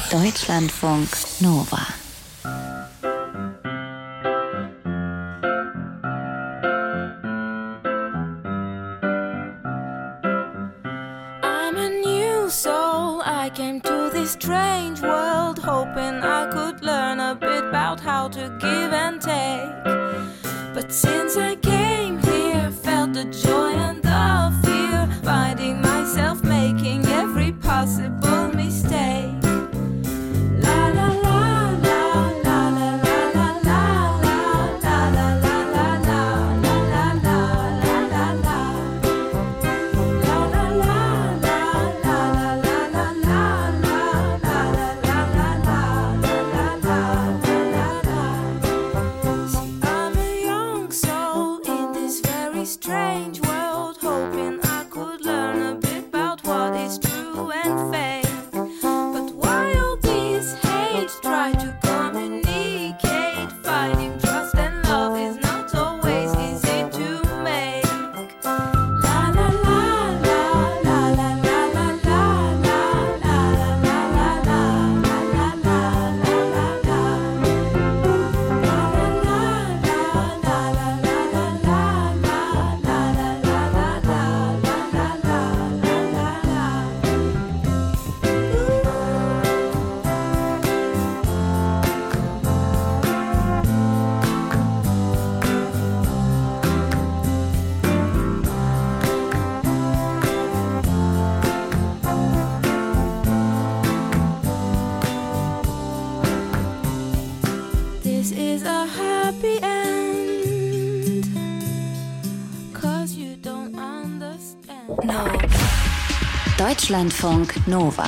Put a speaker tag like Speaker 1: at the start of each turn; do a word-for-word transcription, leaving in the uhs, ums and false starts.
Speaker 1: Deutschlandfunk Nova.
Speaker 2: I'm a new soul. I came to this strange world hoping I could learn a bit about how to give and take. But since I came here, felt the joy and the fear, finding myself making every possible mistake. La la la la la la la la la la la la la la la la la la la. Strange world, hoping I could learn a bit about what is true and fake. But why all this hate? Try to communicate. Finding trust and love is not always easy to make. La la la la la la la la la la la la la la la la This is a happy end, 'cause you don't understand.
Speaker 1: No. Deutschlandfunk Nova.